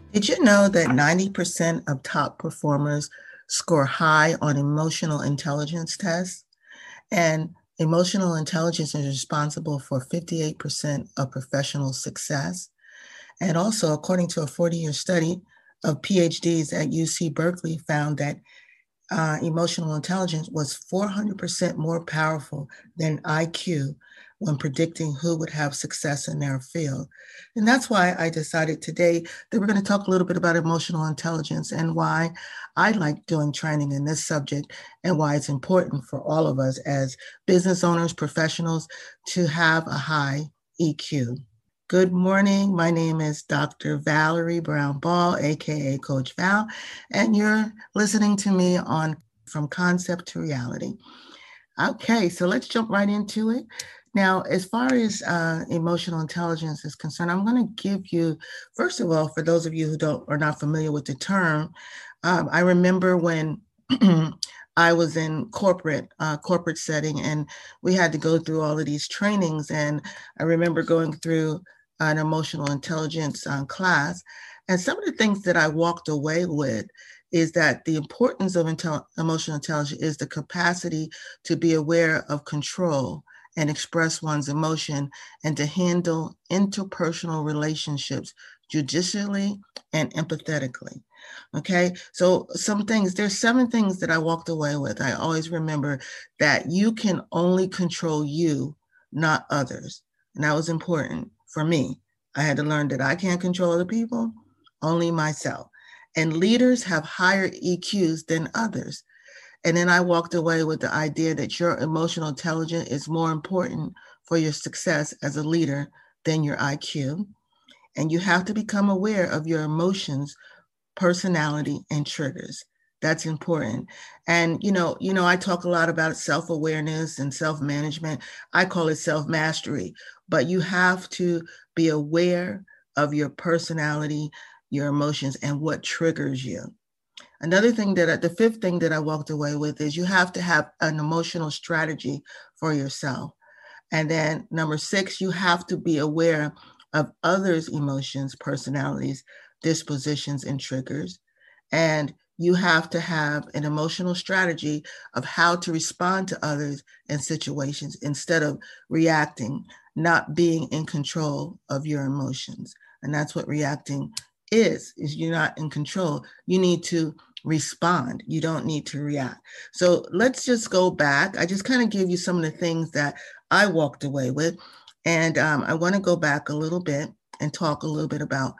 Did you know that 90% of top performers score high on emotional intelligence tests? And emotional intelligence is responsible for 58% of professional success. And also, according to a 40-year study of PhDs at UC Berkeley, found that emotional intelligence was 400% more powerful than IQ when predicting who would have success in their field. And that's why I decided today that we're going to talk a little bit about emotional intelligence and why I like doing training in this subject and why it's important for all of us as business owners, professionals to have a high EQ. Good morning. My name is Dr. Valerie Brown Ball, aka Coach Val, and you're listening to me on From Concept to Reality. Okay, so let's jump right into it. Now, as far as emotional intelligence is concerned, I'm going to give you, first of all, for those of you who don't are not familiar with the term, I remember when I was in corporate setting, and we had to go through all of these trainings. And I remember going through an emotional intelligence class, and some of the things that I walked away with is that the importance of emotional intelligence is the capacity to be aware of control and express one's emotion and to handle interpersonal relationships judicially and empathetically. Okay, so there's 7 things that I walked away with. I always remember that you can only control you, not others. And that was important for me. I had to learn that I can't control other people, only myself. And leaders have higher EQs than others. And then I walked away with the idea that your emotional intelligence is more important for your success as a leader than your IQ. And you have to become aware of your emotions, personality, and triggers. That's important. And I talk a lot about self-awareness and self-management. I call it self-mastery, but you have to be aware of your personality, your emotions, and what triggers you. The 5th thing that I walked away with is you have to have an emotional strategy for yourself. And then number 6, you have to be aware of others' emotions, personalities, dispositions, and triggers. And you have to have an emotional strategy of how to respond to others and situations instead of reacting, not being in control of your emotions. And that's what reacting is you're not in control. You need to respond. You don't need to react. So let's just go back. I just kind of give you some of the things that I walked away with. And I want to go back a little bit and talk a little bit about,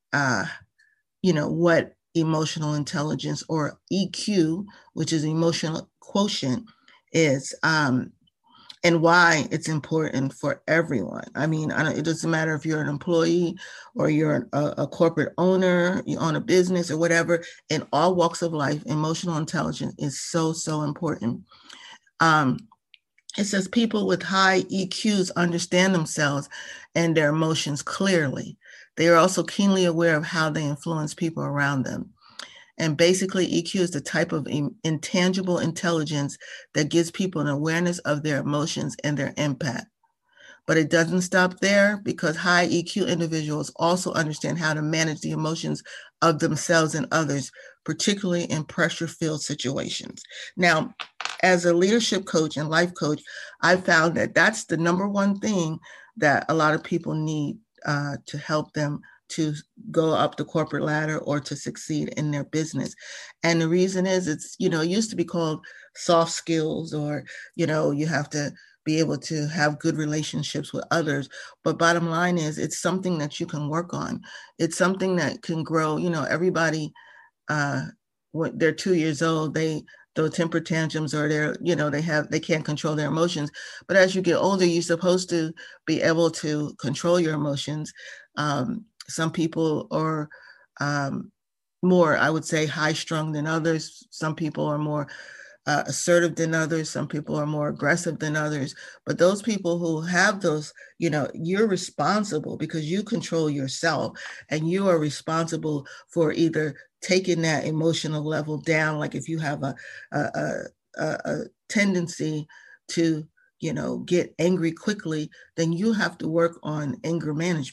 what emotional intelligence or EQ, which is emotional quotient, is. And why it's important for everyone. I mean, it doesn't matter if you're an employee or you're a corporate owner, you own a business or whatever. In all walks of life, emotional intelligence is so, so important. Um, it says people with high EQs understand themselves and their emotions clearly. They are also keenly aware of how they influence people around them. And basically, EQ is the type of intangible intelligence that gives people an awareness of their emotions and their impact. But it doesn't stop there because high EQ individuals also understand how to manage the emotions of themselves and others, particularly in pressure-filled situations. Now, as a leadership coach and life coach, I found that that's the number one thing that a lot of people need to help them to go up the corporate ladder or to succeed in their business. And the reason is it used to be called soft skills, or, you have to be able to have good relationships with others. But bottom line is it's something that you can work on. It's something that can grow. Everybody, when they're 2 years old, they throw temper tantrums, or they can't control their emotions. But as you get older, you're supposed to be able to control your emotions. Some people are more, I would say, high strung than others. Some people are more assertive than others. Some people are more aggressive than others. But those people who have those, you're responsible because you control yourself, and you are responsible for either taking that emotional level down. Like if you have a tendency to, get angry quickly, then you have to work on anger management.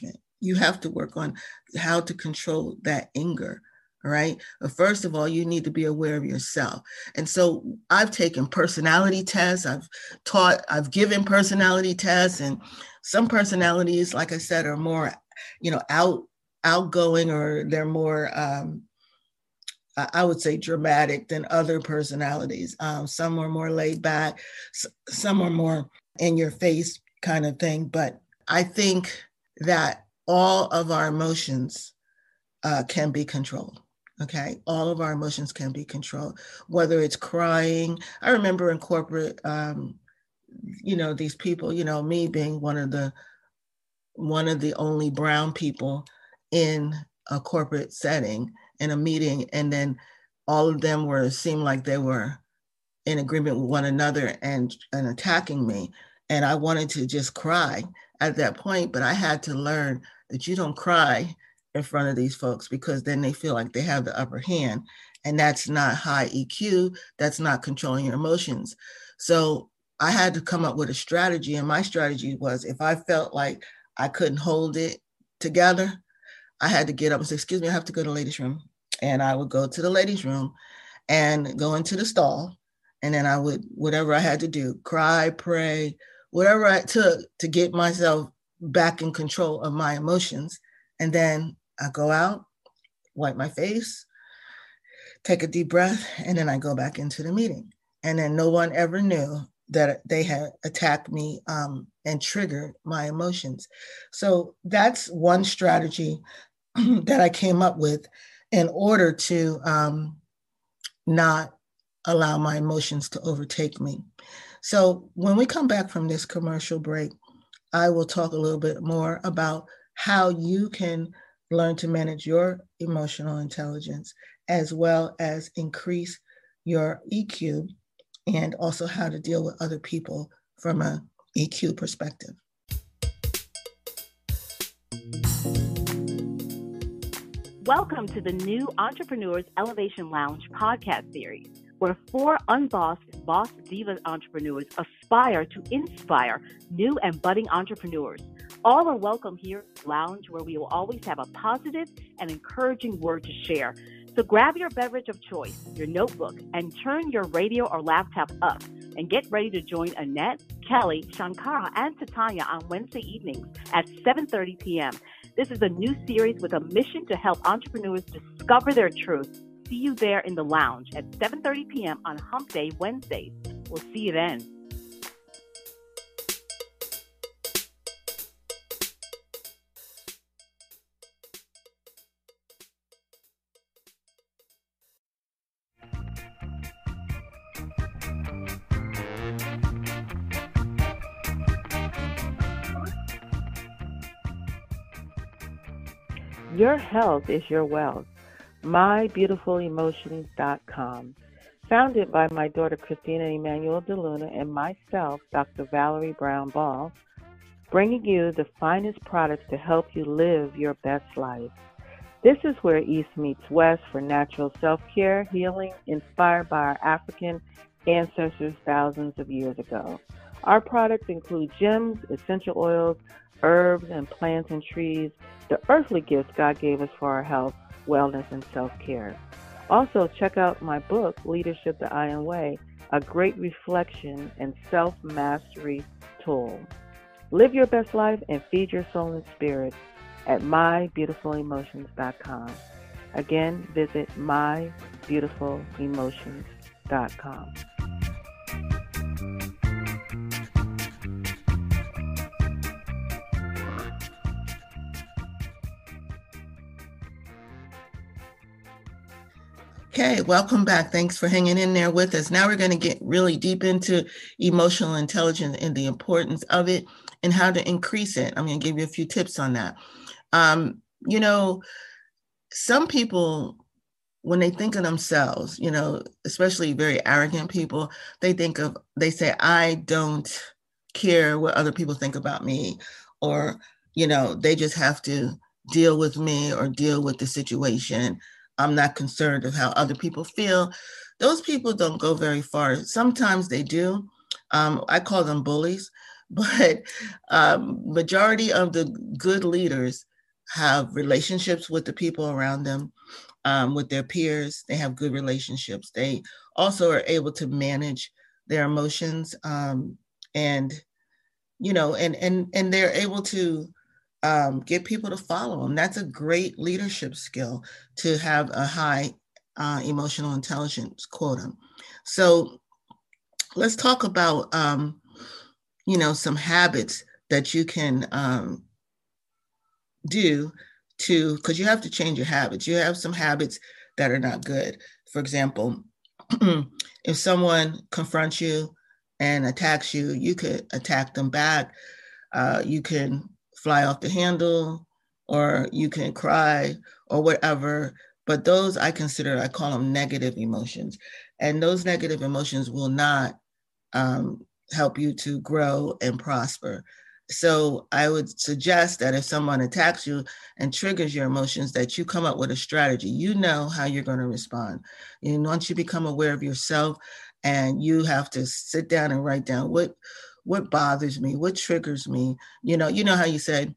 you have to work on how to control that anger. All right. But first of all, you need to be aware of yourself. And so I've taken personality tests. I've given personality tests, and some personalities, like I said, are more, outgoing, or they're more, I would say, dramatic than other personalities. Some are more laid back. Some are more in your face kind of thing. But I think that all of our emotions can be controlled. Okay. All of our emotions can be controlled, whether it's crying. I remember in corporate, these people, me being one of the only brown people in a corporate setting, in a meeting. And then all of them seemed like they were in agreement with one another and attacking me. And I wanted to just cry at that point, but I had to learn that you don't cry in front of these folks, because then they feel like they have the upper hand, and that's not high EQ. That's not controlling your emotions. So I had to come up with a strategy, and my strategy was, if I felt like I couldn't hold it together, I had to get up and say, excuse me, I have to go to the ladies' room. And I would go to the ladies' room and go into the stall. And then I would, whatever I had to do, cry, pray, whatever I took to get myself back in control of my emotions. And then I go out, wipe my face, take a deep breath, and then I go back into the meeting. And then no one ever knew that they had attacked me and triggered my emotions. So that's one strategy that I came up with in order to not allow my emotions to overtake me. So when we come back from this commercial break, I will talk a little bit more about how you can learn to manage your emotional intelligence, as well as increase your EQ, and also how to deal with other people from an EQ perspective. Welcome to the new Entrepreneurs Elevation Lounge podcast series, where 4 unbossed boss diva entrepreneurs aspire to inspire new and budding entrepreneurs. All are welcome here at the lounge, where we will always have a positive and encouraging word to share. So grab your beverage of choice, your notebook, and turn your radio or laptop up, and get ready to join Annette, Kelly, Shankara, and Titania on Wednesday evenings at 7:30 p.m. This is a new series with a mission to help entrepreneurs discover their truth. See you there in the lounge at 7:30 p.m. on Hump Day Wednesdays. We'll see you then. Your health is your wealth. MyBeautifulEmotions.com. Founded by my daughter Christina Emanuel DeLuna and myself, Dr. Valerie Brown Ball, bringing you the finest products to help you live your best life. This is where East meets West for natural self-care, healing, inspired by our African ancestors thousands of years ago. Our products include gems, essential oils, herbs, and plants and trees, the earthly gifts God gave us for our health, wellness, and self-care. Also, check out my book, Leadership the Iron Way, a great reflection and self-mastery tool. Live your best life and feed your soul and spirit at MyBeautifulEmotions.com. Again, visit MyBeautifulEmotions.com. Okay, welcome back. Thanks for hanging in there with us. Now we're going to get really deep into emotional intelligence and the importance of it and how to increase it. I'm going to give you a few tips on that. Some people, when they think of themselves, especially very arrogant people, they say, I don't care what other people think about me, or, they just have to deal with me or deal with the situation. I'm not concerned of how other people feel. Those people don't go very far. Sometimes they do. I call them bullies, but majority of the good leaders have relationships with the people around them, with their peers. They have good relationships. They also are able to manage their emotions, and they're able to get people to follow them. That's a great leadership skill, to have a high emotional intelligence quota. So let's talk about some habits that you can do because you have to change your habits. You have some habits that are not good. For example, if someone confronts you and attacks you, you could attack them back. You can fly off the handle, or you can cry, or whatever. But those I call them negative emotions. And those negative emotions will not help you to grow and prosper. So I would suggest that if someone attacks you and triggers your emotions, that you come up with a strategy. You know how you're going to respond. And once you become aware of yourself, and you have to sit down and write down what bothers me, what triggers me. You know how you said,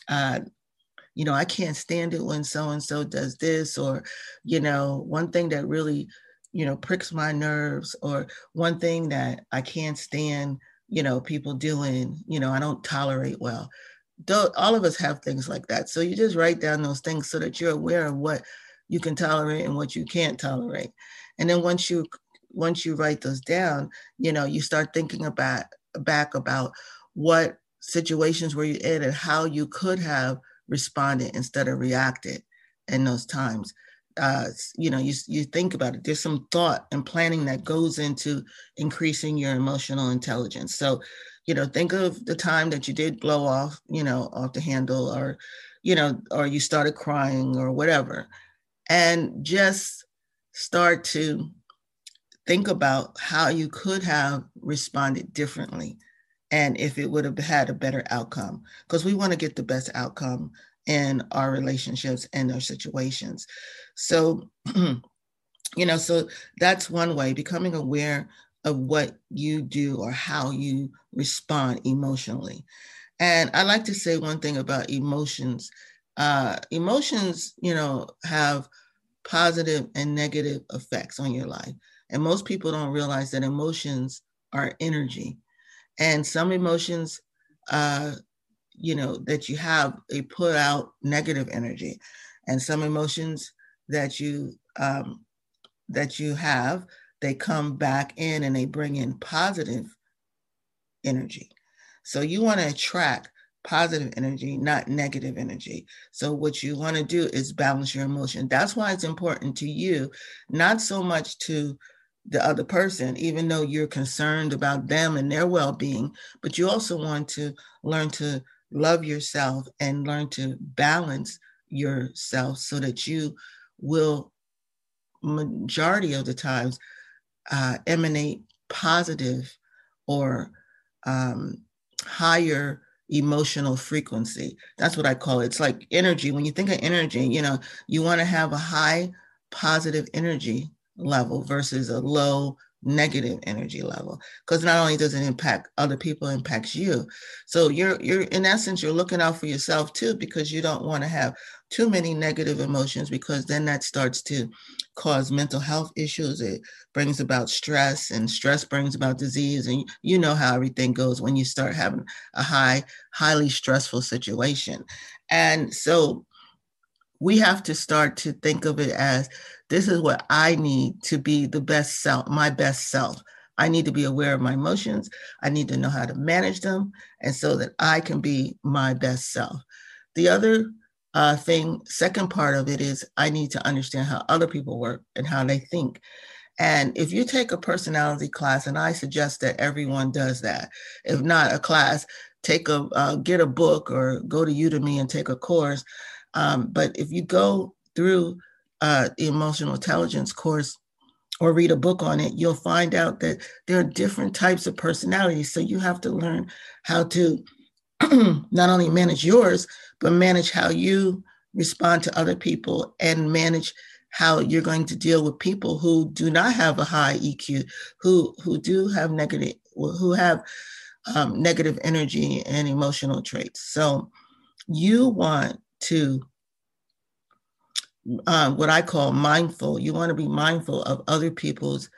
I can't stand it when so-and-so does this, or, one thing that really, pricks my nerves, or one thing that I can't stand, people doing, I don't tolerate well. All of us have things like that. So you just write down those things so that you're aware of what you can tolerate and what you can't tolerate. And then once you write those down, you start thinking back about what situations were you in and how you could have responded instead of reacted in those times. You think about it. There's some thought and planning that goes into increasing your emotional intelligence. So, think of the time that you did blow off, off the handle, or you started crying or whatever, and just start to think about how you could have responded differently, and if it would have had a better outcome, because we want to get the best outcome in our relationships and our situations. So, so that's one way, becoming aware of what you do or how you respond emotionally. And I like to say one thing about emotions. Emotions, have positive and negative effects on your life. And most people don't realize that emotions are energy. And some emotions, that you have, they put out negative energy. And some emotions that you have, they come back in and they bring in positive energy. So you want to attract positive energy, not negative energy. So what you want to do is balance your emotion. That's why it's important to you, not so much to the other person, even though you're concerned about them and their well-being, but you also want to learn to love yourself and learn to balance yourself so that you will, majority of the times, emanate positive or higher emotional frequency. That's what I call it. It's like energy. When you think of energy, you want to have a high positive energy level versus a low negative energy level, because not only does it impact other people, it impacts you. So you're in essence, you're looking out for yourself too, because you don't want to have too many negative emotions, because then that starts to cause mental health issues. It brings about stress, and stress brings about disease. And you know how everything goes when you start having a highly stressful situation. And so we have to start to think of it as, this is what I need to be the best self, my best self. I need to be aware of my emotions. I need to know how to manage them, and so that I can be my best self. The other second part of it is, I need to understand how other people work and how they think. And if you take a personality class, and I suggest that everyone does that, if not a class, get a book or go to Udemy and take a course. But if you go through the emotional intelligence course or read a book on it, you'll find out that there are different types of personalities. So you have to learn how to not only manage yours, but manage how you respond to other people, and manage how you're going to deal with people who do not have a high EQ, who do have negative energy and emotional traits. So you want to what I call mindful. You want to be mindful of other people's,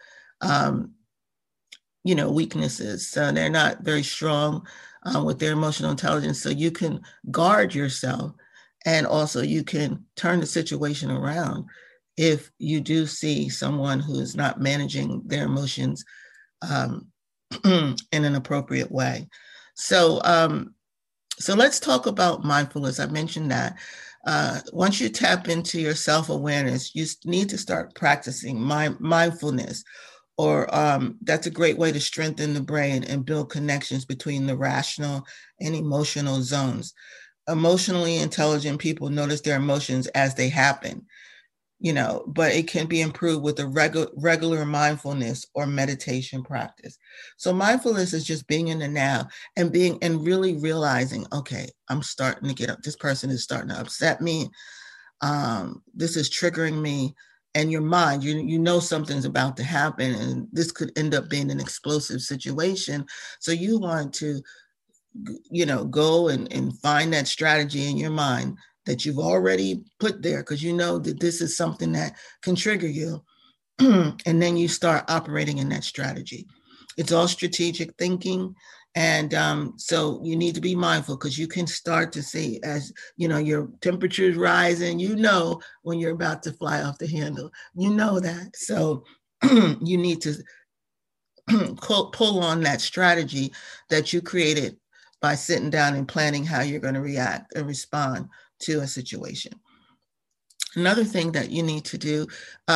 weaknesses. So they're not very strong with their emotional intelligence. So you can guard yourself, and also you can turn the situation around if you do see someone who is not managing their emotions in an appropriate way. So let's talk about mindfulness. I mentioned that. Once you tap into your self-awareness, you need to start practicing mindfulness, or that's a great way to strengthen the brain and build connections between the rational and emotional zones. Emotionally intelligent people notice their emotions as they happen, but it can be improved with a regular mindfulness or meditation practice. So mindfulness is just being in the now and really realizing, okay, I'm starting to get up. This person is starting to upset me. This is triggering me. And your mind, you know something's about to happen, and this could end up being an explosive situation. So you want to, go and find that strategy in your mind that you've already put there, because you know that this is something that can trigger you. And then you start operating in that strategy. It's all strategic thinking. And so you need to be mindful, because you can start to see, as your temperature is rising, when you're about to fly off the handle, that. So you need to pull on that strategy that you created by sitting down and planning how you're going to react and respond to a situation. Another thing that you need to do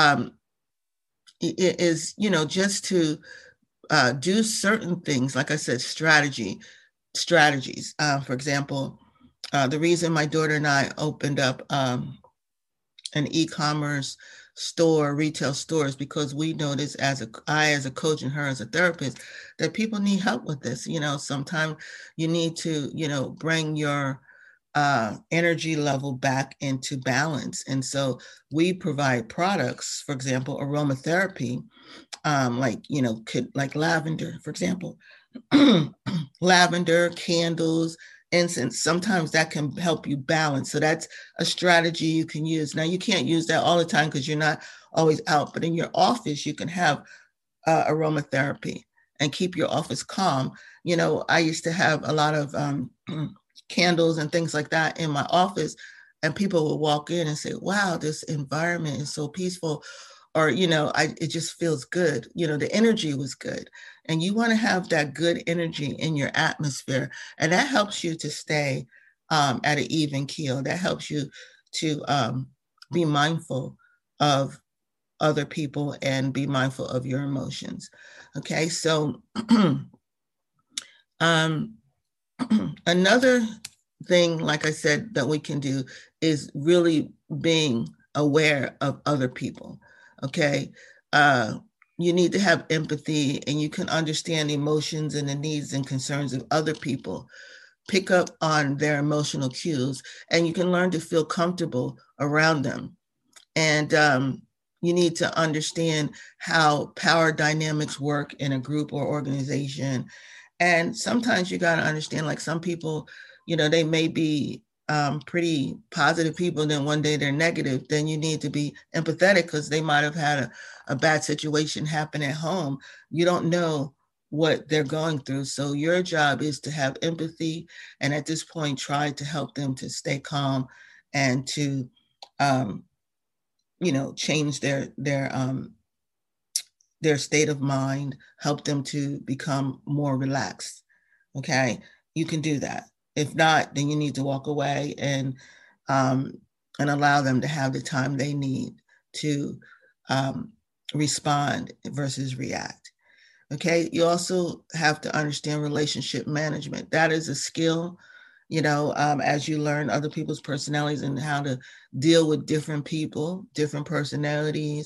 is, just to do certain things. Like I said, strategies. For example, the reason my daughter and I opened up an e-commerce store, retail stores, because we noticed I as a coach and her as a therapist, that people need help with this. Sometimes you need to, bring your energy level back into balance. And so we provide products, for example, aromatherapy, like lavender, for example, lavender, candles, incense. Sometimes that can help you balance. So that's a strategy you can use. Now, you can't use that all the time because you're not always out, but in your office, you can have aromatherapy and keep your office calm. I used to have a lot of candles and things like that in my office, and people would walk in and say, wow, this environment is so peaceful. Or, it just feels good. The energy was good. And you want to have that good energy in your atmosphere. And that helps you to stay at an even keel. That helps you to be mindful of other people and be mindful of your emotions. Okay, so another thing, like I said, that we can do is really being aware of other people. Okay. You need to have empathy, and you can understand the emotions and the needs and concerns of other people. Pick up on their emotional cues, and you can learn to feel comfortable around them. And you need to understand how power dynamics work in a group or organization. And sometimes you got to understand, like, some people, they may be pretty positive people, then one day they're negative. Then you need to be empathetic, because they might have had a bad situation happen at home. You don't know what they're going through. So your job is to have empathy, and at this point, try to help them to stay calm and to, change their state of mind, help them to become more relaxed. Okay, you can do that. If not, then you need to walk away and allow them to have the time they need to respond versus react. Okay, you also have to understand relationship management. That is a skill, as you learn other people's personalities and how to deal with different people, different personalities.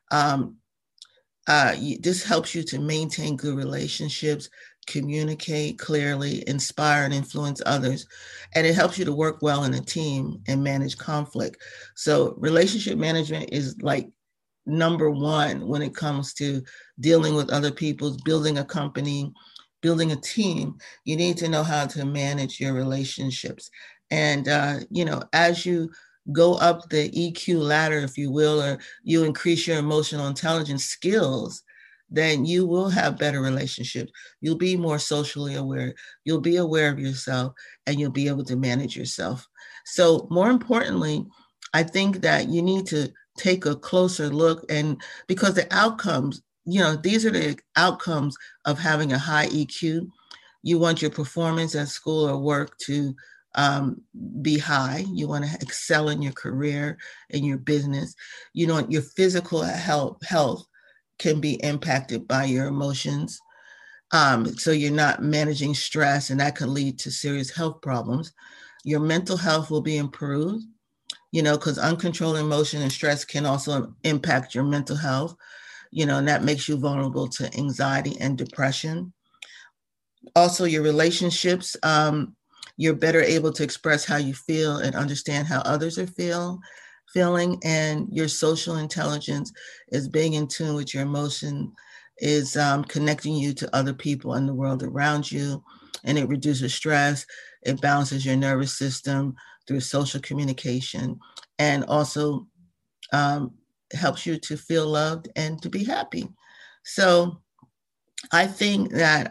This helps you to maintain good relationships, communicate clearly, inspire and influence others. And it helps you to work well in a team and manage conflict. So relationship management is like number one when it comes to dealing with other people, building a company, building a team, you need to know how to manage your relationships. And, as you go up the EQ ladder, if you will, or you increase your emotional intelligence skills, then you will have better relationships. You'll be more socially aware. You'll be aware of yourself, and you'll be able to manage yourself. So more importantly, I think that you need to take a closer look, and because the outcomes, these are the outcomes of having a high EQ. You want your performance at school or work to be high. You want to excel in your career, in your business. You know, your physical health can be impacted by your emotions. So you're not managing stress, and that can lead to serious health problems. Your mental health will be improved, because uncontrolled emotion and stress can also impact your mental health, and that makes you vulnerable to anxiety and depression. Also, your relationships, you're better able to express how you feel and understand how others are feeling, and your social intelligence is being in tune with your emotion, is connecting you to other people in the world around you, and it reduces stress. It balances your nervous system through social communication, and also helps you to feel loved and to be happy. So I think that,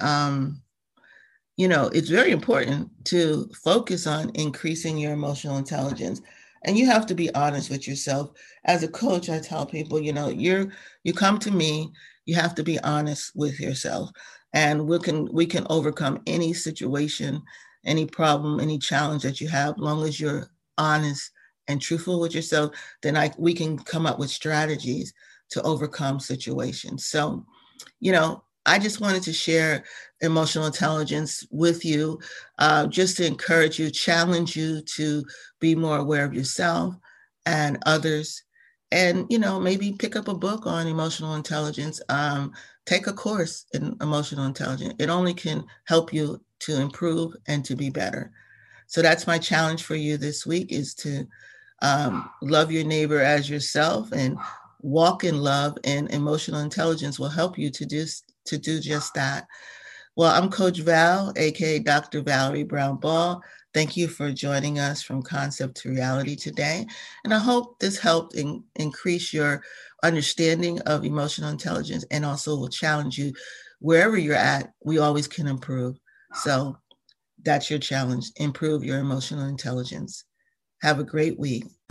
it's very important to focus on increasing your emotional intelligence. And you have to be honest with yourself. As a coach, I tell people, you come to me, you have to be honest with yourself. And we can overcome any situation, any problem, any challenge that you have, as long as you're honest and truthful with yourself. Then we can come up with strategies to overcome situations. So, I just wanted to share emotional intelligence with you, just to encourage you, challenge you to be more aware of yourself and others. And, maybe pick up a book on emotional intelligence, take a course in emotional intelligence. It only can help you to improve and to be better. So that's my challenge for you this week, is to love your neighbor as yourself and walk in love, and emotional intelligence will help you to do just that. Well, I'm Coach Val, aka Dr. Valerie Brown Ball. Thank you for joining us from Concept to Reality today. And I hope this helped increase your understanding of emotional intelligence, and also will challenge you wherever you're at. We always can improve. So that's your challenge. Improve your emotional intelligence. Have a great week.